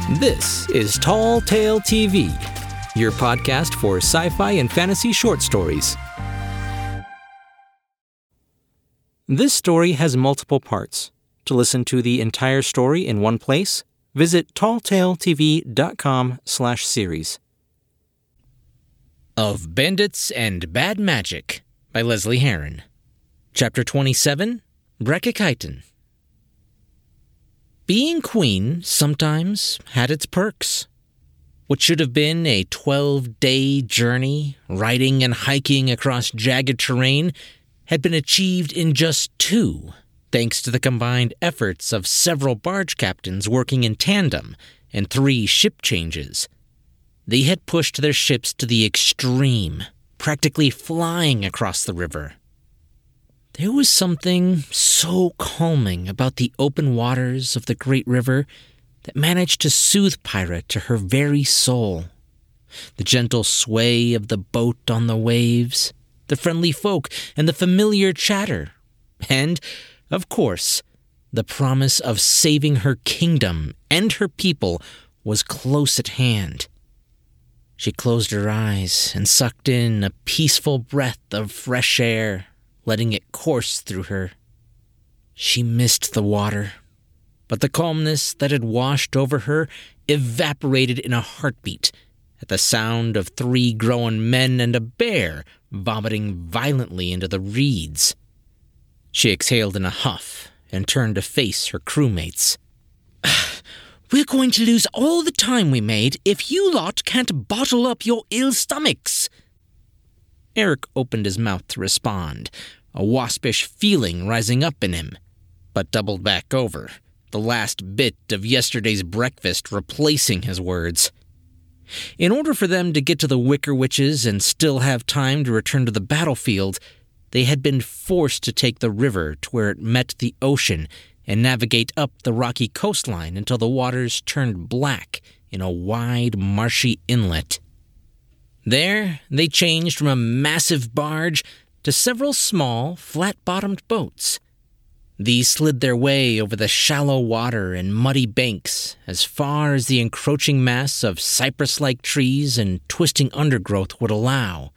This is Tall Tale TV, your podcast for sci-fi and fantasy short stories. This story has multiple parts. To listen to the entire story in one place, visit talltaletv.com/series. Of Bandits and Bad Magic by Leslie Herron. Chapter 27, Brekikaitan. Being queen sometimes had its perks. What should have been a 12-day journey, riding and hiking across jagged terrain, had been achieved in just 2, thanks to the combined efforts of several barge captains working in tandem and 3 ship changes. They had pushed their ships to the extreme, practically flying across the river. There was something so calming about the open waters of the great river that managed to soothe Pyra to her very soul. The gentle sway of the boat on the waves, the friendly folk, and the familiar chatter. And, of course, the promise of saving her kingdom and her people was close at hand. She closed her eyes and sucked in a peaceful breath of fresh air, letting it course through her. She missed the water, but the calmness that had washed over her evaporated in a heartbeat at the sound of 3 grown men and a bear vomiting violently into the reeds. She exhaled in a huff and turned to face her crewmates. "We're going to lose all the time we made if you lot can't bottle up your ill stomachs." Eric opened his mouth to respond, a waspish feeling rising up in him, but doubled back over, the last bit of yesterday's breakfast replacing his words. In order for them to get to the Wicker Witches and still have time to return to the battlefield, they had been forced to take the river to where it met the ocean and navigate up the rocky coastline until the waters turned black in a wide, marshy inlet. There, they changed from a massive barge to several small, flat-bottomed boats. These slid their way over the shallow water and muddy banks as far as the encroaching mass of cypress-like trees and twisting undergrowth would allow.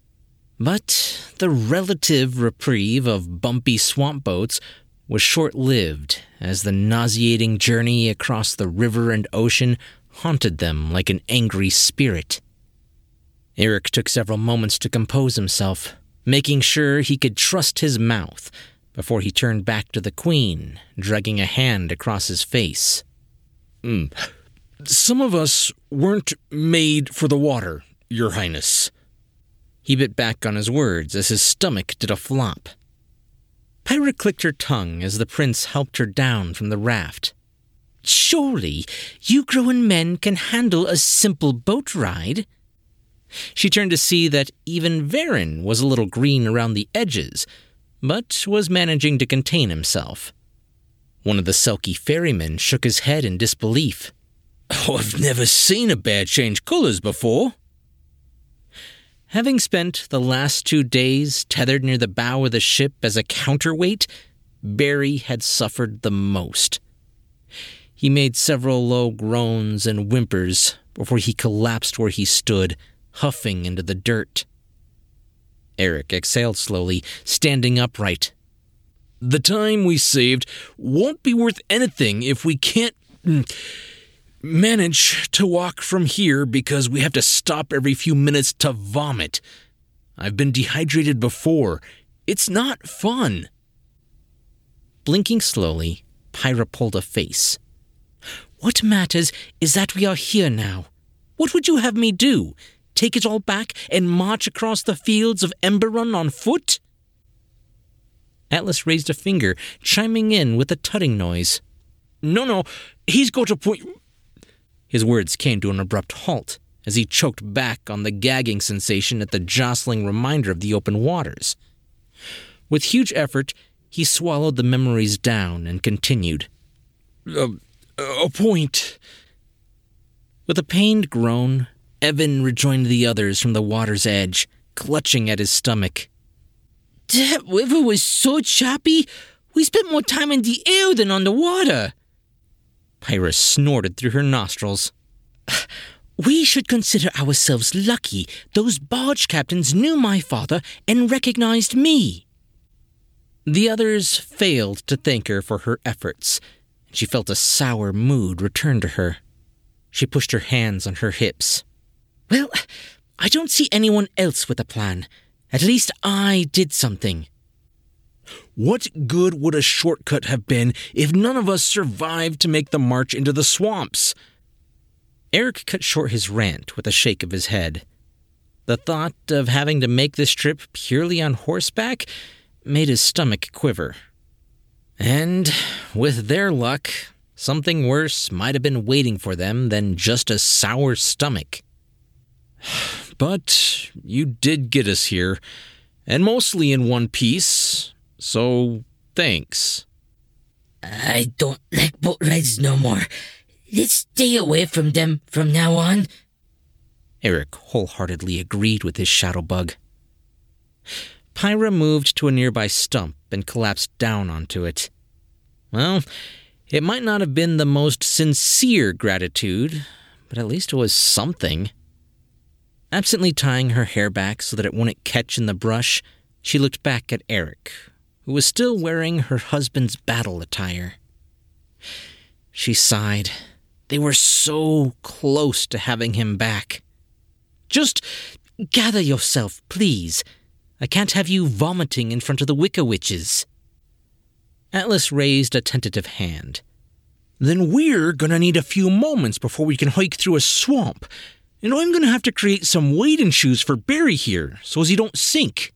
But the relative reprieve of bumpy swamp boats was short-lived as the nauseating journey across the river and ocean haunted them like an angry spirit. Eric took several moments to compose himself, making sure he could trust his mouth before he turned back to the Queen, dragging a hand across his face. Some of us weren't made for the water, Your Highness." He bit back on his words as his stomach did a flop. Pyra clicked her tongue as the prince helped her down from the raft. "Surely, you grown men can handle a simple boat ride." She turned to see that even Varen was a little green around the edges, but was managing to contain himself. One of the sulky ferrymen shook his head in disbelief. "I've never seen a bear change colors before." Having spent the last 2 days tethered near the bow of the ship as a counterweight, Barry had suffered the most. He made several low groans and whimpers before he collapsed where he stood, huffing into the dirt. Eric exhaled slowly, standing upright. "The time we saved won't be worth anything if we can't manage to walk from here because we have to stop every few minutes to vomit. I've been dehydrated before. It's not fun." Blinking slowly, Pyra pulled a face. "What matters is that we are here now. What would you have me do? Take it all back and march across the fields of Emberon on foot?" Atlas raised a finger, chiming in with a tutting noise. No, he's got a point." His words came to an abrupt halt as he choked back on the gagging sensation at the jostling reminder of the open waters. With huge effort, he swallowed the memories down and continued. A point. With a pained groan, Evan rejoined the others from the water's edge, clutching at his stomach. "That river was so choppy, we spent more time in the air than on the water." Pyra snorted through her nostrils. We should consider ourselves lucky those barge captains knew my father and recognized me. The others failed to thank her for her efforts. She felt a sour mood return to her. She pushed her hands on her hips. Well, I don't see anyone else with a plan. At least I did something. What good would a shortcut have been if none of us survived to make the march into the swamps? Eric cut short his rant with a shake of his head. The thought of having to make this trip purely on horseback made his stomach quiver. And with their luck, something worse might have been waiting for them than just a sour stomach. But you did get us here, and mostly in one piece, so thanks. I don't like boat rides no more. Let's stay away from them from now on. Eric wholeheartedly agreed with his shadow bug. Pyra moved to a nearby stump and collapsed down onto it. Well, it might not have been the most sincere gratitude, but at least it was something. Absently tying her hair back so that it wouldn't catch in the brush, she looked back at Eric, who was still wearing her husband's battle attire. She sighed. They were so close to having him back. Just gather yourself, please. I can't have you vomiting in front of the Wicca Witches. Atlas raised a tentative hand. Then we're gonna need a few moments before we can hike through a swamp. And I'm gonna have to create some wading shoes for Barry here, so as he don't sink.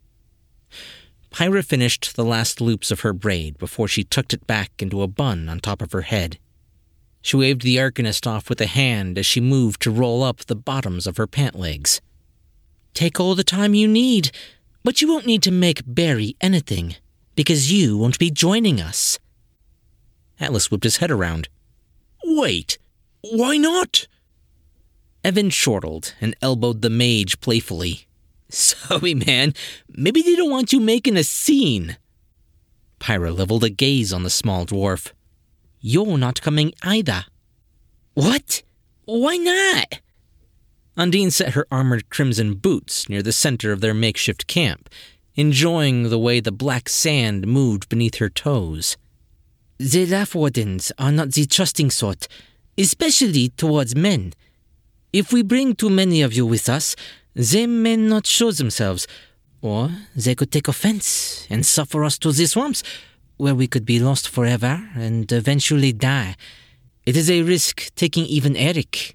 Pyra finished the last loops of her braid before she tucked it back into a bun on top of her head. She waved the Arcanist off with a hand as she moved to roll up the bottoms of her pant legs. Take all the time you need, but you won't need to make Barry anything, because you won't be joining us. Atlas whipped his head around. Wait, why not? Evan chortled and elbowed the mage playfully. Sorry, man. Maybe they don't want you making a scene. Pyra leveled a gaze on the small dwarf. You're not coming either. What? Why not? Undine set her armored crimson boots near the center of their makeshift camp, enjoying the way the black sand moved beneath her toes. The Laugh Wardens are not the trusting sort, especially towards men. If we bring too many of you with us, they may not show themselves, or they could take offense and suffer us to the swamps, where we could be lost forever and eventually die. It is a risk taking even Eric.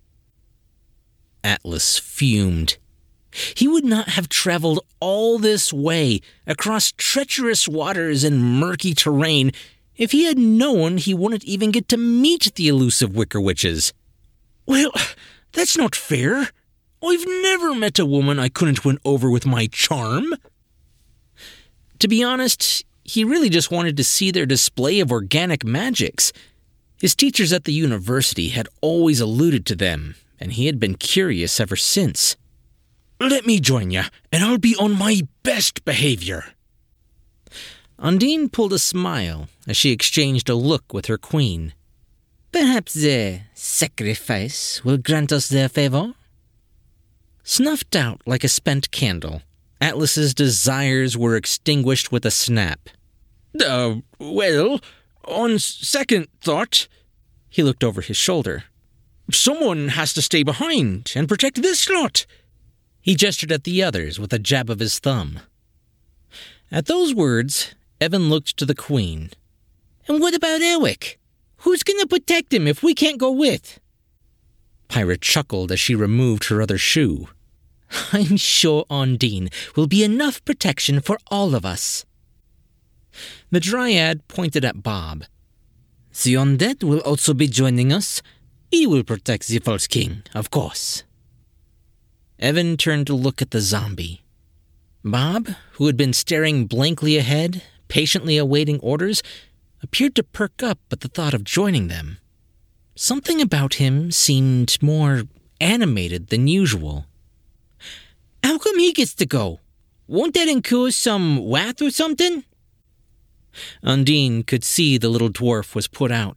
Atlas fumed. He would not have traveled all this way across treacherous waters and murky terrain if he had known he wouldn't even get to meet the elusive Wicker Witches. Well, that's not fair. I've never met a woman I couldn't win over with my charm. To be honest, he really just wanted to see their display of organic magics. His teachers at the university had always alluded to them, and he had been curious ever since. Let me join you, and I'll be on my best behavior. Undine pulled a smile as she exchanged a look with her queen. Perhaps their sacrifice will grant us their favor? Snuffed out like a spent candle, Atlas's desires were extinguished with a snap. Well, on second thought... He looked over his shoulder. Someone has to stay behind and protect this lot. He gestured at the others with a jab of his thumb. At those words, Evan looked to the queen. And what about Erwick? Who's going to protect him if we can't go with? Pyra chuckled as she removed her other shoe. I'm sure Undine will be enough protection for all of us. The Dryad pointed at Bob. The undead will also be joining us. He will protect the False King, of course. Evan turned to look at the zombie. Bob, who had been staring blankly ahead, patiently awaiting orders, appeared to perk up at the thought of joining them. Something about him seemed more animated than usual. How come he gets to go? Won't that incur some wrath or something? Undine could see the little dwarf was put out,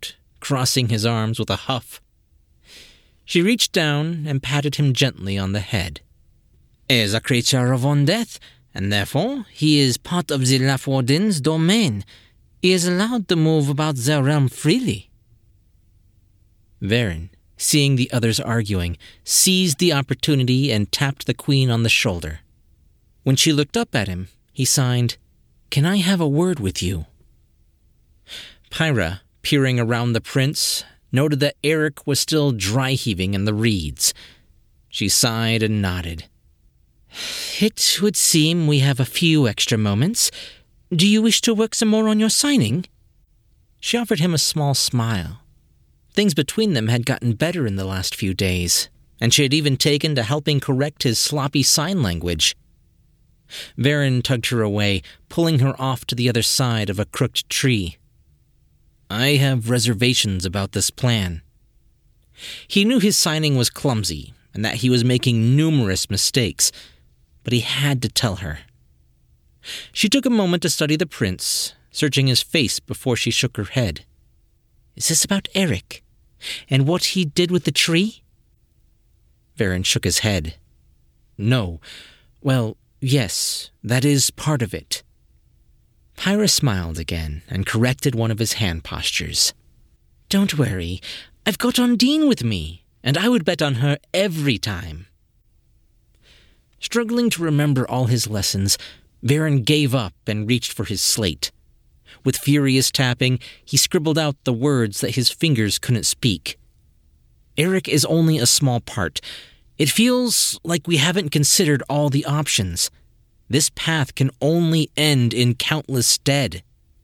crossing his arms with a huff. She reached down and patted him gently on the head. "He is a creature of undeath, and therefore he is part of the Lafwardin's domain. He is allowed to move about their realm freely." Varen, seeing the others arguing, seized the opportunity and tapped the queen on the shoulder. When she looked up at him, he signed, "Can I have a word with you?" Pyra, peering around the prince, noted that Eric was still dry-heaving in the reeds. She sighed and nodded. "It would seem we have a few extra moments. Do you wish to work some more on your signing?" She offered him a small smile. Things between them had gotten better in the last few days, and she had even taken to helping correct his sloppy sign language. Varen tugged her away, pulling her off to the other side of a crooked tree. "I have reservations about this plan." He knew his signing was clumsy and that he was making numerous mistakes, but he had to tell her. She took a moment to study the prince, searching his face before she shook her head. "Is this about Eric? And what he did with the tree?" Varen shook his head. "No. Well, yes, that is part of it." Pyra smiled again and corrected one of his hand postures. "Don't worry. I've got Undine with me, and I would bet on her every time." Struggling to remember all his lessons, Varen gave up and reached for his slate. With furious tapping, he scribbled out the words that his fingers couldn't speak. "Eric is only a small part. It feels like we haven't considered all the options. This path can only end in countless dead."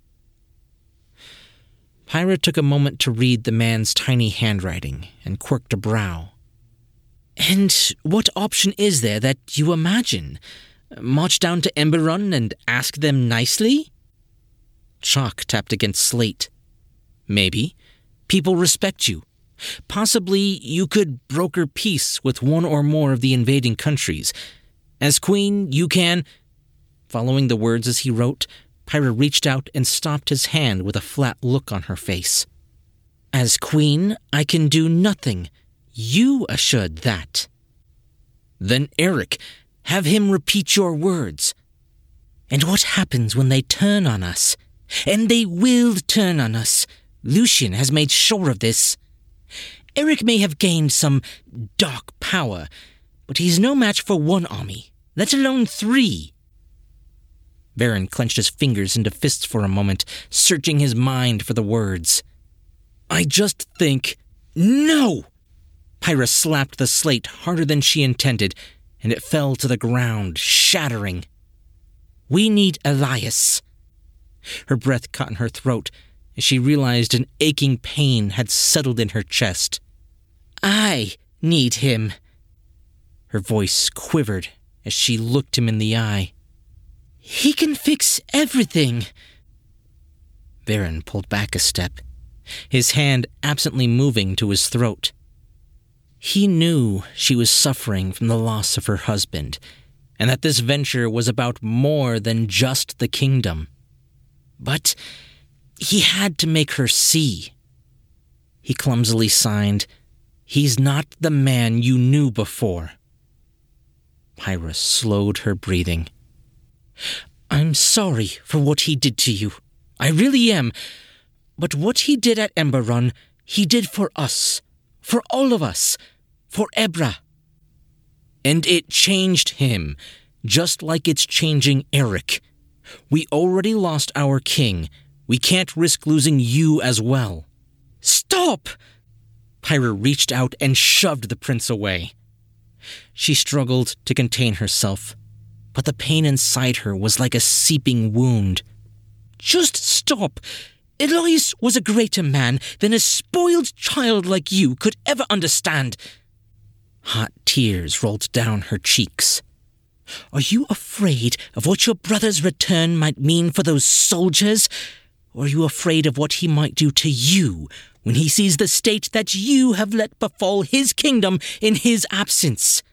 Pyra took a moment to read the man's tiny handwriting and quirked a brow. "And what option is there that you imagine? March down to Emberrun and ask them nicely?" Chalk tapped against slate. "Maybe. People respect you. Possibly you could broker peace with one or more of the invading countries. As queen, you can—" Following the words as he wrote, Pyra reached out and stopped his hand with a flat look on her face. "As queen, I can do nothing. You assured that." "Then Eric, have him repeat your words." "And what happens when they turn on us? And they will turn on us. Lucian has made sure of this. Eric may have gained some dark power, but he's no match for one army, let alone 3. Varen clenched his fingers into fists for a moment, searching his mind for the words. "I just think—" "No!" Pyra slapped the slate harder than she intended, and it fell to the ground, shattering. "We need Elias." Her breath caught in her throat as she realized an aching pain had settled in her chest. "I need him." Her voice quivered as she looked him in the eye. "He can fix everything." Varen pulled back a step, his hand absently moving to his throat. He knew she was suffering from the loss of her husband, and that this venture was about more than just the kingdom. But he had to make her see. He clumsily signed, "He's not the man you knew before." Pyra slowed her breathing. "I'm sorry for what he did to you. I really am. But what he did at Emberrun, he did for us. For all of us. For Ebra. And it changed him, just like it's changing Eric. We already lost our king. We can't risk losing you as well." "Stop!" Pyra reached out and shoved the prince away. She struggled to contain herself, but the pain inside her was like a seeping wound. "Just stop! Elias was a greater man than a spoiled child like you could ever understand." Hot tears rolled down her cheeks. "Are you afraid of what your brother's return might mean for those soldiers? Or are you afraid of what he might do to you when he sees the state that you have let befall his kingdom in his absence?"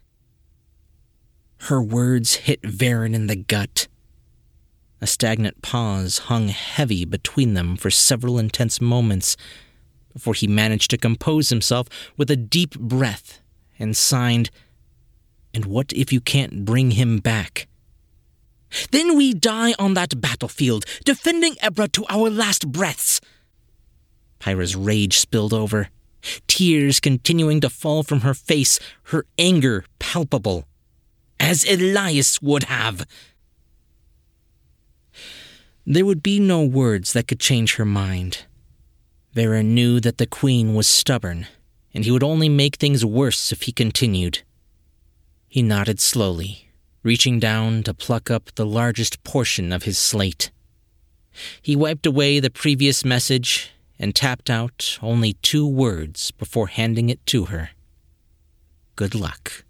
Her words hit Varen in the gut. A stagnant pause hung heavy between them for several intense moments, before he managed to compose himself with a deep breath and signed, "And what if you can't bring him back?" "Then we die on that battlefield, defending Ebra to our last breaths." Pyra's rage spilled over, tears continuing to fall from her face, her anger palpable. "As Elias would have." There would be no words that could change her mind. Vera knew that the queen was stubborn, and he would only make things worse if he continued. He nodded slowly, reaching down to pluck up the largest portion of his slate. He wiped away the previous message and tapped out only 2 words before handing it to her. "Good luck."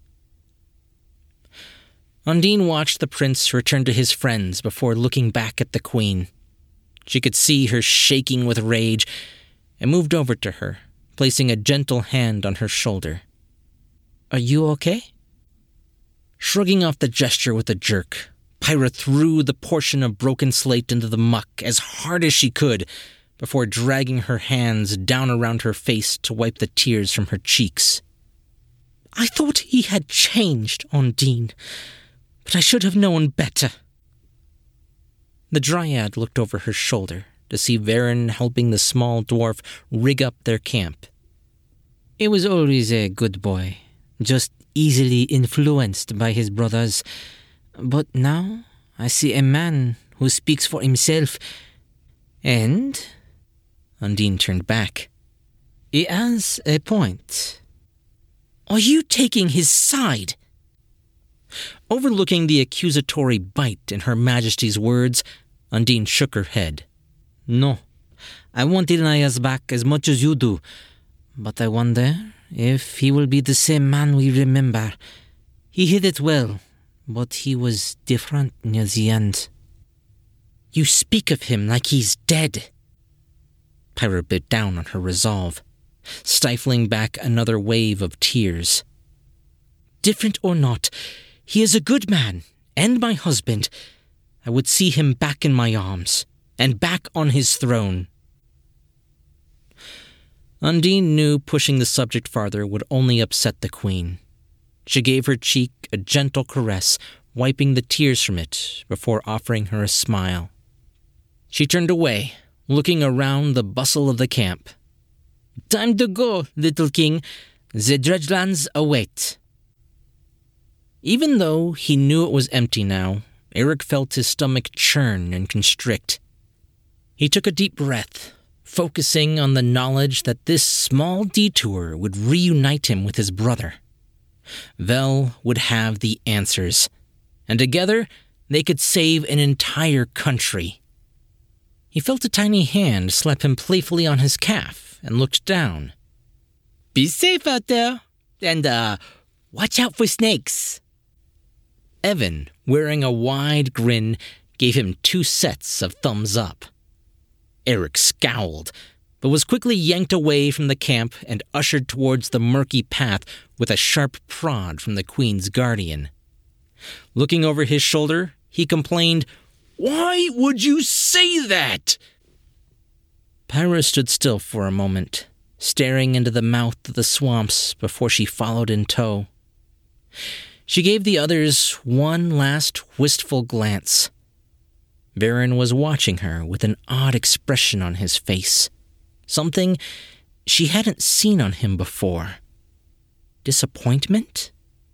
Undine watched the prince return to his friends before looking back at the queen. She could see her shaking with rage and moved over to her, placing a gentle hand on her shoulder. "Are you okay?" Shrugging off the gesture with a jerk, Pyra threw the portion of broken slate into the muck as hard as she could before dragging her hands down around her face to wipe the tears from her cheeks. "I thought he had changed, Undine, but I should have known better." The dryad looked over her shoulder to see Varen helping the small dwarf rig up their camp. "He was always a good boy, just easily influenced by his brothers. But now I see a man who speaks for himself, and..." Undine turned back. "He has a point." "Are you taking his side?" Overlooking the accusatory bite in Her Majesty's words, Undine shook her head. "No, I want Elias back as much as you do, but I wonder if he will be the same man we remember. He hid it well, but he was different near the end." "You speak of him like he's dead." Pyra bit down on her resolve, stifling back another wave of tears. "Different or not, he is a good man, and my husband. I would see him back in my arms, and back on his throne." Undine knew pushing the subject farther would only upset the queen. She gave her cheek a gentle caress, wiping the tears from it before offering her a smile. She turned away, looking around the bustle of the camp. "Time to go, little king. The Dredgelands await." Even though he knew it was empty now, Eric felt his stomach churn and constrict. He took a deep breath, focusing on the knowledge that this small detour would reunite him with his brother. Vel would have the answers, and together they could save an entire country. He felt a tiny hand slap him playfully on his calf and looked down. "Be safe out there, and watch out for snakes." Evan, wearing a wide grin, gave him 2 sets of thumbs up. Eric scowled, but was quickly yanked away from the camp and ushered towards the murky path with a sharp prod from the Queen's guardian. Looking over his shoulder, he complained, "Why would you say that?" Pyra stood still for a moment, staring into the mouth of the swamps before she followed in tow. She gave the others one last wistful glance. Varen was watching her with an odd expression on his face, something she hadn't seen on him before. Disappointment?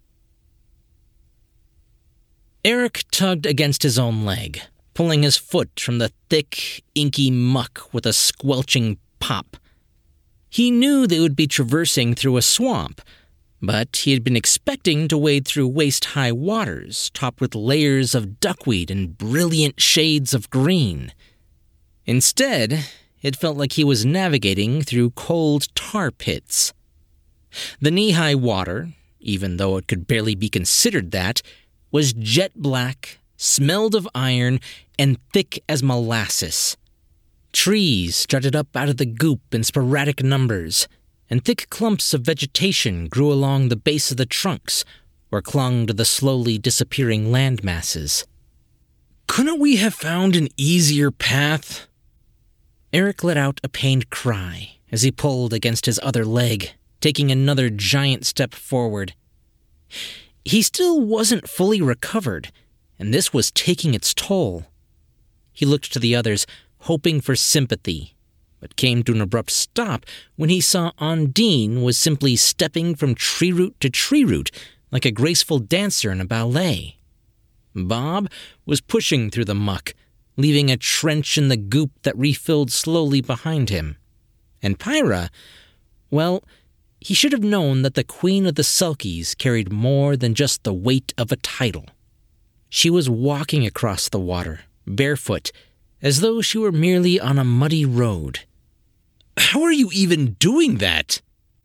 Eric tugged against his own leg, pulling his foot from the thick, inky muck with a squelching pop. He knew they would be traversing through a swamp, but he had been expecting to wade through waist-high waters topped with layers of duckweed and brilliant shades of green. Instead, it felt like he was navigating through cold tar pits. The knee-high water, even though it could barely be considered that, was jet black, smelled of iron, and thick as molasses. Trees jutted up out of the goop in sporadic numbers, and thick clumps of vegetation grew along the base of the trunks or clung to the slowly disappearing land masses. "Couldn't we have found an easier path?" Eric let out a pained cry as he pulled against his other leg, taking another giant step forward. He still wasn't fully recovered, and this was taking its toll. He looked to the others, hoping for sympathy, but came to an abrupt stop when he saw Undine was simply stepping from tree root to tree root like a graceful dancer in a ballet. Bob was pushing through the muck, leaving a trench in the goop that refilled slowly behind him. And Pyra, well, he should have known that the Queen of the Selkies carried more than just the weight of a title. She was walking across the water, barefoot, as though she were merely on a muddy road. How are you even doing that?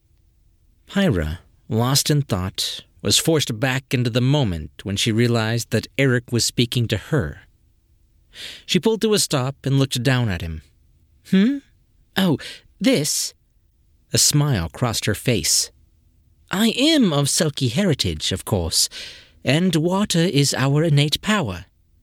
Pyra, lost in thought, was forced back into the moment when she realized that Eric was speaking to her. She pulled to a stop and looked down at him. Oh, this? A smile crossed her face. I am of Selkie heritage, of course, and water is our innate power.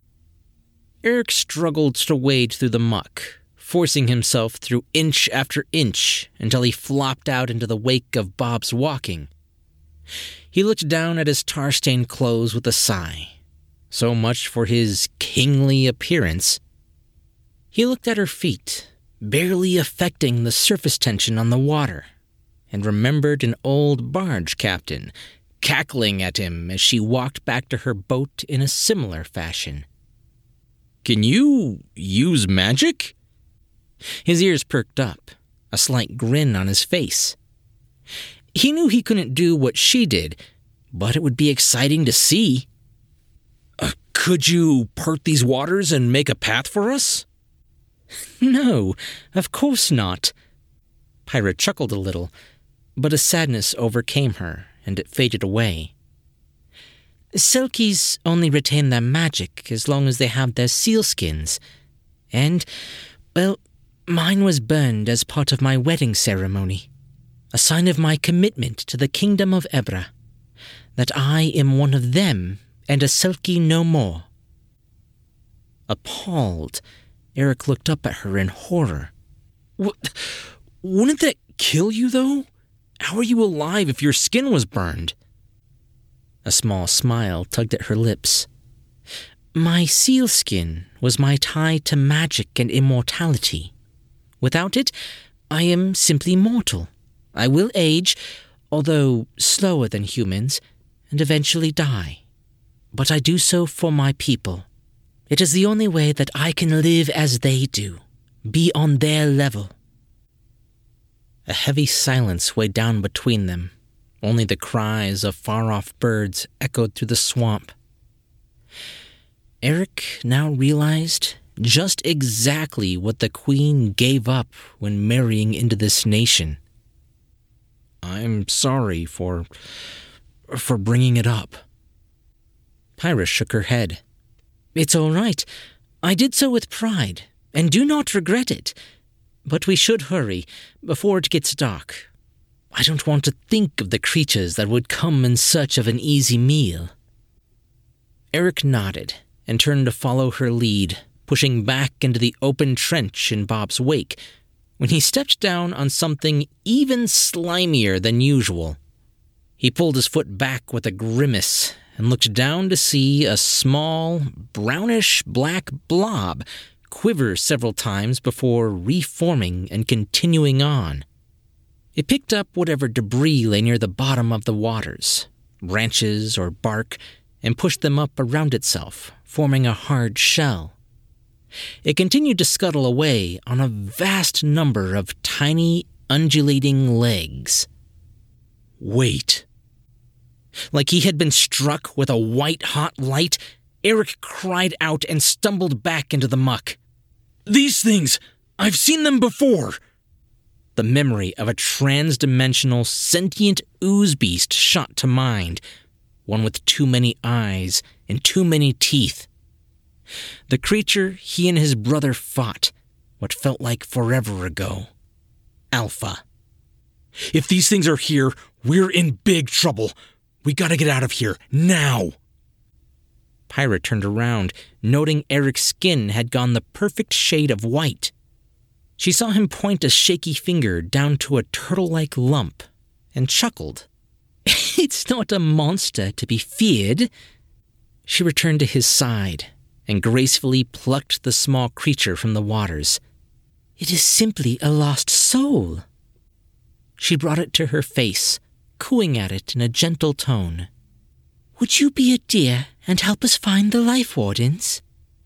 Eric struggled to wade through the muck, forcing himself through inch after inch until he flopped out into the wake of Bob's walking. He looked down at his tar-stained clothes with a sigh. So much for his kingly appearance. He looked at her feet, barely affecting the surface tension on the water, and remembered an old barge captain cackling at him as she walked back to her boat in a similar fashion. Can you use magic? His ears perked up, a slight grin on his face. He knew he couldn't do what she did, but it would be exciting to see. Could you part these waters and make a path for us? No, of course not. Pyra chuckled a little, but a sadness overcame her, and it faded away. Selkies only retain their magic as long as they have their sealskins. And, well, mine was burned as part of my wedding ceremony, a sign of my commitment to the kingdom of Ebra, that I am one of them and a Selkie no more. Appalled, Eric looked up at her in horror. Wouldn't that kill you, though? How are you alive if your skin was burned? A small smile tugged at her lips. My sealskin was my tie to magic and immortality. Without it, I am simply mortal. I will age, although slower than humans, and eventually die. But I do so for my people. It is the only way that I can live as they do, be on their level. A heavy silence weighed down between them. Only the cries of far-off birds echoed through the swamp. Eric now realized just exactly what the Queen gave up when marrying into this nation. I'm sorry for bringing it up. Pyra shook her head. It's all right. I did so with pride, and do not regret it. But we should hurry, before it gets dark. I don't want to think of the creatures that would come in search of an easy meal. Eric nodded and turned to follow her lead, pushing back into the open trench in Bob's wake, when he stepped down on something even slimier than usual. He pulled his foot back with a grimace and looked down to see a small, brownish-black blob quiver several times before reforming and continuing on. It picked up whatever debris lay near the bottom of the waters, branches or bark, and pushed them up around itself, forming a hard shell. It continued to scuttle away on a vast number of tiny, undulating legs. Wait. Like he had been struck with a white-hot light, Eric cried out and stumbled back into the muck. These things! I've seen them before! The memory of a trans-dimensional, sentient ooze beast shot to mind, one with too many eyes and too many teeth. The creature he and his brother fought, what felt like forever ago. Alpha. If these things are here, we're in big trouble. We gotta get out of here, now! Pyra turned around, noting Eric's skin had gone the perfect shade of white. She saw him point a shaky finger down to a turtle-like lump and chuckled. It's not a monster to be feared. She returned to his side and gracefully plucked the small creature from the waters. It is simply a lost soul. She brought it to her face, cooing at it in a gentle tone. Would you be a dear and help us find the life wardens?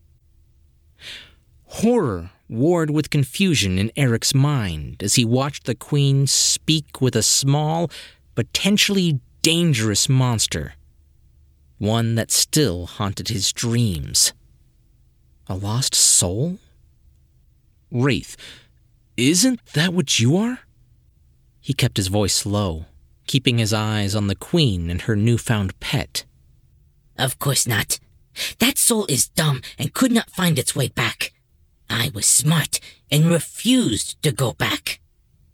Horror warred with confusion in Eric's mind as he watched the queen speak with a small, potentially dangerous monster, one that still haunted his dreams. A lost soul? Wraith, isn't that what you are? He kept his voice low, keeping his eyes on the queen and her newfound pet. Of course not. That soul is dumb and could not find its way back. I was smart and refused to go back.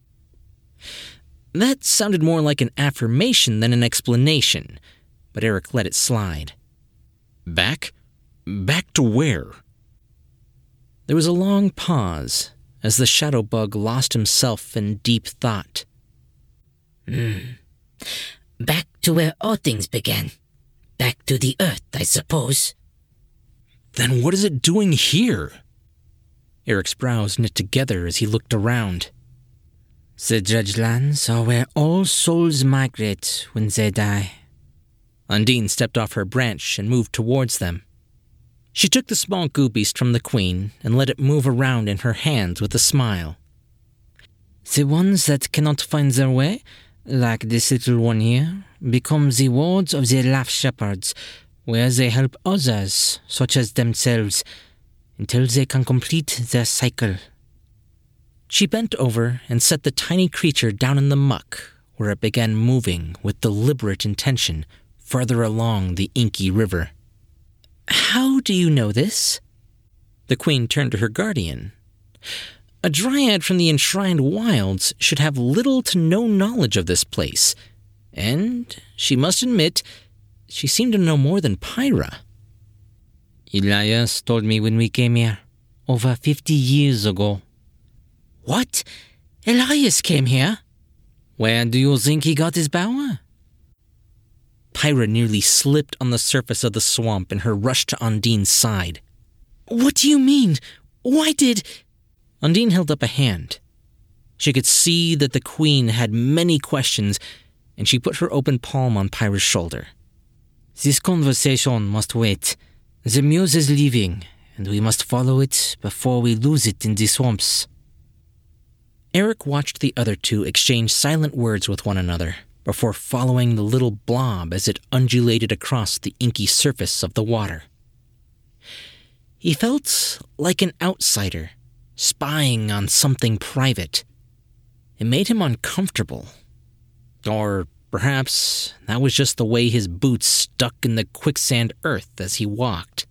That sounded more like an affirmation than an explanation, but Eric let it slide. Back? Back to where? There was a long pause as the shadow bug lost himself in deep thought. Back to where all things began. Back to the earth, I suppose. Then what is it doing here? Eric's brows knit together as he looked around. The Judgelands are where all souls migrate when they die. Undine stepped off her branch and moved towards them. She took the small goo beast from the queen and let it move around in her hands with a smile. The ones that cannot find their way, like this little one here, become the wards of the Life Shepherds, where they help others, such as themselves, until they can complete their cycle. She bent over and set the tiny creature down in the muck, where it began moving with deliberate intention further along the inky river. How do you know this? The queen turned to her guardian. A dryad from the enshrined wilds should have little to no knowledge of this place, and, she must admit, she seemed to know more than Pyra. Elias told me when we came here, over 50 years ago. What? Elias came here? Where do you think he got his power? Pyra nearly slipped on the surface of the swamp in her rush to Undine's side. What do you mean? Why did... Undine held up a hand. She could see that the queen had many questions, and she put her open palm on Pyra's shoulder. This conversation must wait. The muse is leaving, and we must follow it before we lose it in the swamps. Eric watched the other two exchange silent words with one another before following the little blob as it undulated across the inky surface of the water. He felt like an outsider, spying on something private. It made him uncomfortable. Or perhaps that was just the way his boots stuck in the quicksand earth as he walked.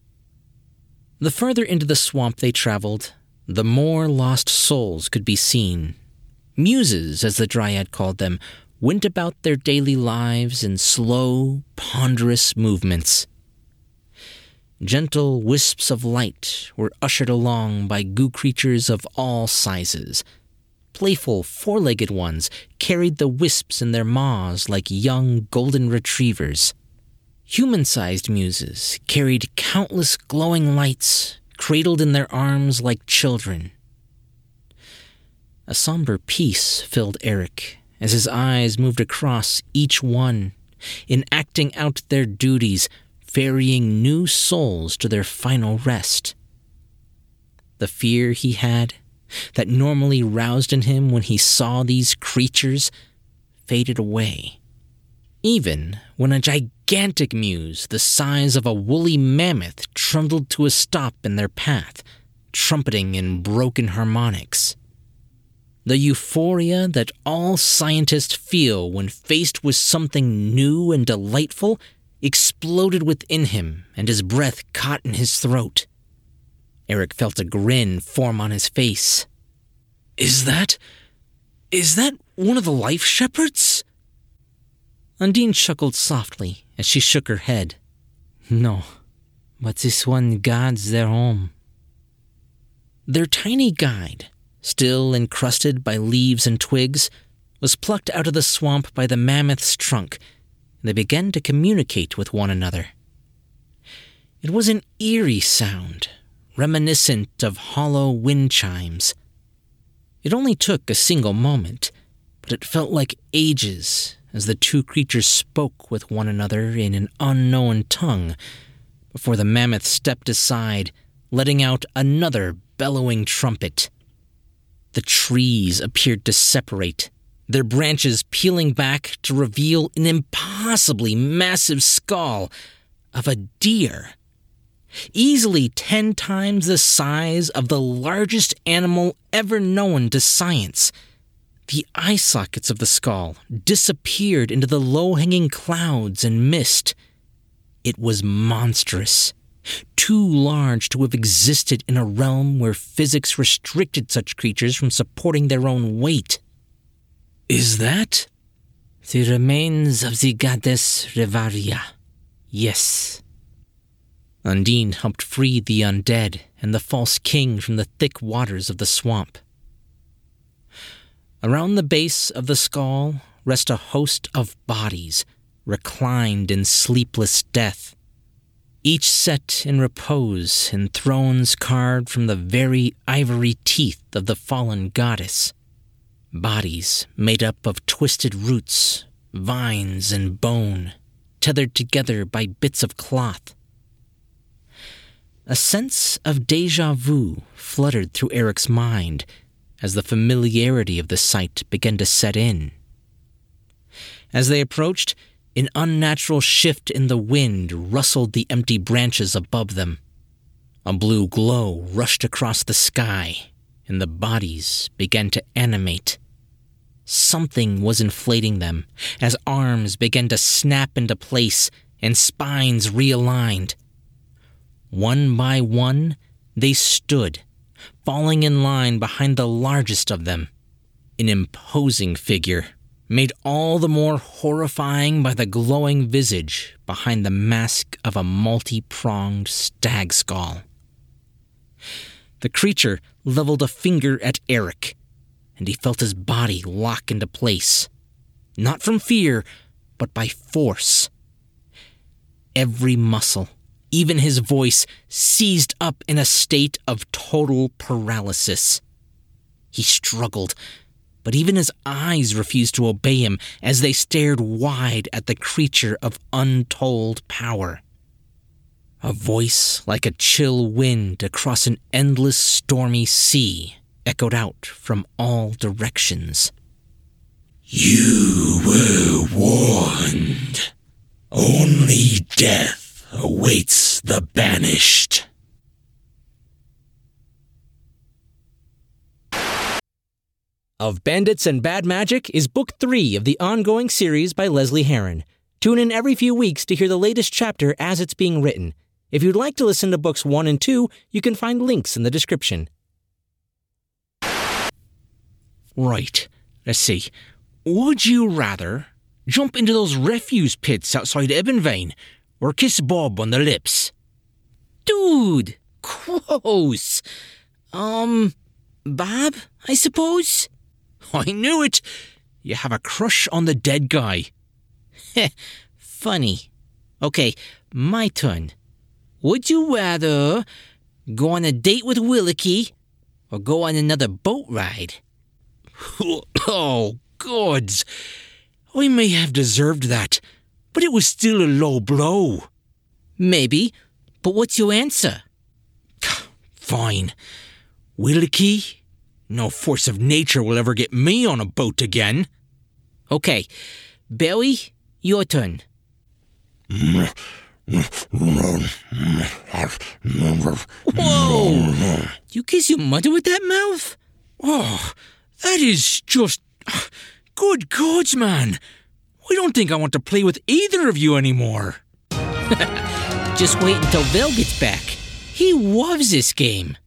The further into the swamp they traveled, the more lost souls could be seen. Muses, as the dryad called them, went about their daily lives in slow, ponderous movements. Gentle wisps of light were ushered along by goo creatures of all sizes. Playful, four-legged ones carried the wisps in their maws like young golden retrievers. Human-sized muses carried countless glowing lights, cradled in their arms like children. A somber peace filled Eric as his eyes moved across each one, enacting out their duties, ferrying new souls to their final rest. The fear he had, that normally roused in him when he saw these creatures, faded away. Even when a gigantic muse the size of a woolly mammoth trundled to a stop in their path, trumpeting in broken harmonics. The euphoria that all scientists feel when faced with something new and delightful exploded within him, and his breath caught in his throat. Eric felt a grin form on his face. Is that one of the Life Shepherds? Undine chuckled softly as she shook her head. No, but this one guards their home. Their tiny guide, still encrusted by leaves and twigs, was plucked out of the swamp by the mammoth's trunk, and they began to communicate with one another. It was an eerie sound, reminiscent of hollow wind chimes. It only took a single moment, but it felt like ages as the two creatures spoke with one another in an unknown tongue before the mammoth stepped aside, letting out another bellowing trumpet. The trees appeared to separate, their branches peeling back to reveal an impossibly massive skull of a deer, easily 10 times the size of the largest animal ever known to science. The eye sockets of the skull disappeared into the low-hanging clouds and mist. It was monstrous, too large to have existed in a realm where physics restricted such creatures from supporting their own weight. Is that the remains of the goddess Revaria? Yes. Undine helped free the undead and the false king from the thick waters of the swamp. Around the base of the skull rest a host of bodies, reclined in sleepless death, each set in repose in thrones carved from the very ivory teeth of the fallen goddess. Bodies made up of twisted roots, vines, and bone, tethered together by bits of cloth. A sense of déjà vu fluttered through Eric's mind as the familiarity of the sight began to set in. As they approached, an unnatural shift in the wind rustled the empty branches above them. A blue glow rushed across the sky, and the bodies began to animate. Something was inflating them as arms began to snap into place and spines realigned. One by one, they stood, falling in line behind the largest of them, an imposing figure, made all the more horrifying by the glowing visage behind the mask of a multi-pronged stag skull. The creature leveled a finger at Eric, and he felt his body lock into place, not from fear, but by force. Every muscle, even his voice, seized up in a state of total paralysis. He struggled, but even his eyes refused to obey him as they stared wide at the creature of untold power. A voice like a chill wind across an endless stormy sea echoed out from all directions. You were warned. Only death awaits the banished. Of Bandits and Bad Magic is Book 3 of the ongoing series by Leslie Herron. Tune in every few weeks to hear the latest chapter as it's being written. If you'd like to listen to Books 1 and 2, you can find links in the description. right? Let's see. Would you rather jump into those refuse pits outside Ebenvane or kiss Bob on the lips? Dude, gross. Bob, I suppose? I knew it. You have a crush on the dead guy. Funny. Okay, my turn. Would you rather go on a date with Willicky or go on another boat ride? Oh, gods. I may have deserved that, but it was still a low blow. Maybe, but what's your answer? Fine. Willicky? No force of nature will ever get me on a boat again. Okay, Barry, your turn. Whoa! You kiss your mother with that mouth? Oh, that is just... Good gods, man. I don't think I want to play with either of you anymore. Just wait until Vel gets back. He loves this game.